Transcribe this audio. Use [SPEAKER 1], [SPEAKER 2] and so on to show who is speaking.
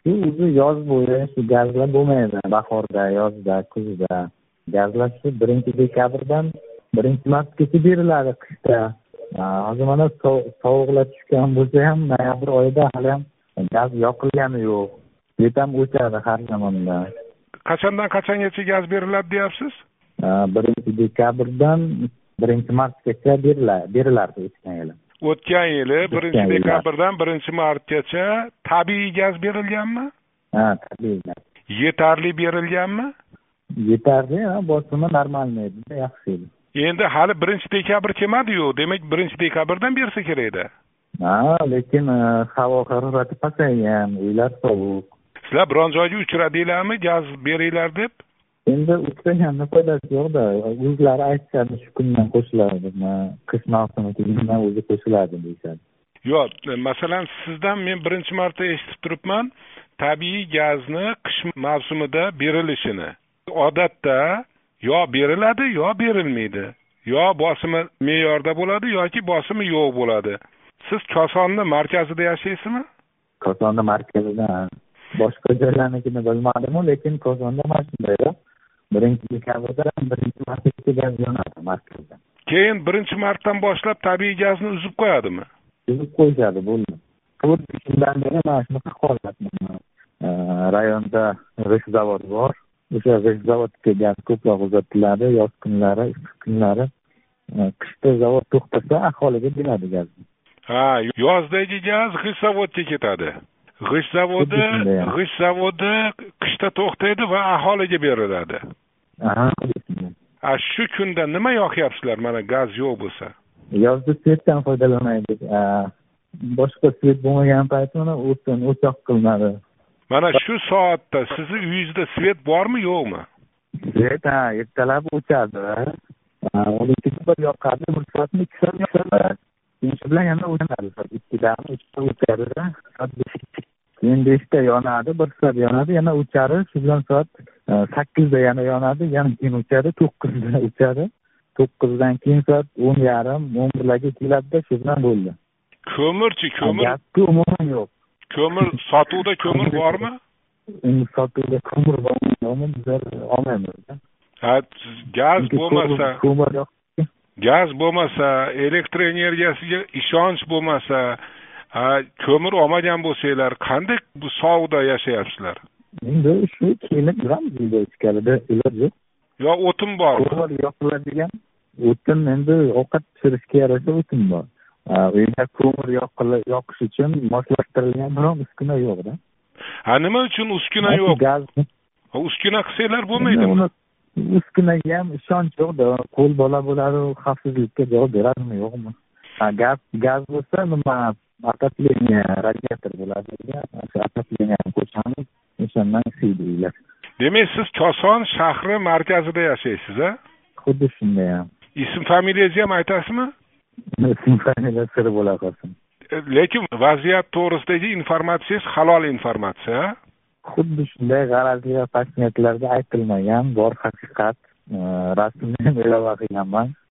[SPEAKER 1] Shu o'zi yoz bo'yi shu gazlar bo'lmaydi. Bahorda, yozda, kuzda. Gazlar shu 1-dekabrdan 1-martgacha beriladi qishda. Hozir mana sovuqlar tushgan bo'lsa ham noyabr oyida hali ham gaz yoqilgani yo'q. Svet ham o'chadi har zamonda.
[SPEAKER 2] Qachondan qachongacha gaz beriladi deyapsiz?
[SPEAKER 1] 1-dekabrdan 1-martgacha berilardi o'tgan yili.
[SPEAKER 2] O'tgan yili 1-dekabrdan 1-martgacha tabiiy gaz berilganmi?
[SPEAKER 1] Ha, tabiiy gaz.
[SPEAKER 2] Yetarli berilganmi?
[SPEAKER 1] Yetarli, bosimi normalniy edi, yaxshi edi.
[SPEAKER 2] Endi hali 1-dekabr kelmadi-yu, demak 1-dekabrdan bersa kerak-da.
[SPEAKER 1] Lekin havo harorati pasaygan, uylar sovuq.
[SPEAKER 2] Sizlar biron joyga uchradinglarmi gaz beringlar deb?
[SPEAKER 1] Endi uchraganning foydasi yo'q-da. O'zlari aytishadi, shu kundan qo'shiladi, qish mavsumi tugagandan o'zi qo'shiladi deyishadi.
[SPEAKER 2] Yo'q, masalan sizdan men 1-marta eshitib turibman, tabiiy gazni qish mavsumida berilishini. Odatda yo beriladi, yo berilmaydi. Yo bosimi me'yorda bo'ladi yoki bosimi yo'q bo'ladi. Siz Kosonni markazida yashaysizmi?
[SPEAKER 1] Kosonni markazida. Boshqa joylarnikini bilmadim, lekin Kosonda mana shunday. 1-dekabrdan 1-martgacha gaz yonadi markazda.
[SPEAKER 2] Keyin 1-martdan boshlab tabiiy gazni uzib qo'yadimi?
[SPEAKER 1] Uzib qo'yishadi, bo'ldi. Shundan beri mana shunaqa holat. Rayonda g'isht zavod bor. O'sha g'isht zavodga gaz ko'proq uzatiladi yoz kunlari, issiq kunlari. Qishda zavod to'xtasa aholiga beradi gazni.
[SPEAKER 2] Yozdagi gaz g'isht zavodga ketadi. G'isht zavodi qishda to'xtaydi va aholiga beriladi. Shu kunda nima yoqyapsizlar, mana gaz yo'q bo'lsa?
[SPEAKER 1] Yozda svetdan foydalanaylik. Boshqa svet bo'lmagan payt mana o'choq qilinadi.
[SPEAKER 2] Mana shu soatda sizni uyingizda svet bormi, yo'qmi?
[SPEAKER 1] Svet ertalab o'chadi. 12 yoqadi, bir soatni 2 soat yoqadi. Shu bilan yana o'chadi. 2dan 3ga o'chadi. Keyin 5da yonadi, 1 soat yonadi, yana o'chadi. Shu bilan soat 8da yana yonadi, yana keyin o'chadi, 9da o'chadi. 9dan keyin soat 10:30, 11larga keladi-da, shu bilan bo'ldi.
[SPEAKER 2] Ko'mirchi, ko'mir
[SPEAKER 1] umuman yo'q.
[SPEAKER 2] Ko'mir sotuvda ko'mir bormi?
[SPEAKER 1] Endi sotuvda ko'mir bormi? Bizlar olmaymiz.
[SPEAKER 2] Gaz bo'lmasa, elektr energiyasiga ishonch bo'lmasa, ko'mir olmagan bo'lsanglar, qanday bu sovuqda yashayapsizlar?
[SPEAKER 1] Endi shu kelib turamiz uyda ichkarida, iloj yo'q.
[SPEAKER 2] Yo o'tin bormi?
[SPEAKER 1] Ko'mir yoqiladigan, o'tin endi ovqat pishirishga yarasha o'tin bor. Uyda ko'mir yoqish uchun moslashtirilgan biron uskuna yo'q-da.
[SPEAKER 2] Nima uchun uskuna yo'q? Uskuna qilsanglar bo'lmaydimi?
[SPEAKER 1] Uskunaga ham ishonch yo'q-da. Qo'l bola bo'ladi, xavfsizlikka javob beradimi, yo'qmi? Gaz bo'lsa nima отопление, radiator bo'ladi. O'sha отопленияni qo'shamiz, o'shandan isiydi uylar.
[SPEAKER 2] Demak, siz Koson shahri markazida yashaysiz-a?
[SPEAKER 1] Xuddi shunday ham.
[SPEAKER 2] Ism familiyangizni ham aytasizmi?
[SPEAKER 1] Ism familiya siri bo'la qolsin.
[SPEAKER 2] Lekin vaziyat to'g'risidagi informatsiyangiz halol informatsiya.
[SPEAKER 1] Xuddi shunday g'arazli va pasientlarda aytilmagan bor haqiqat. Rasmni ham e'lon qilganman.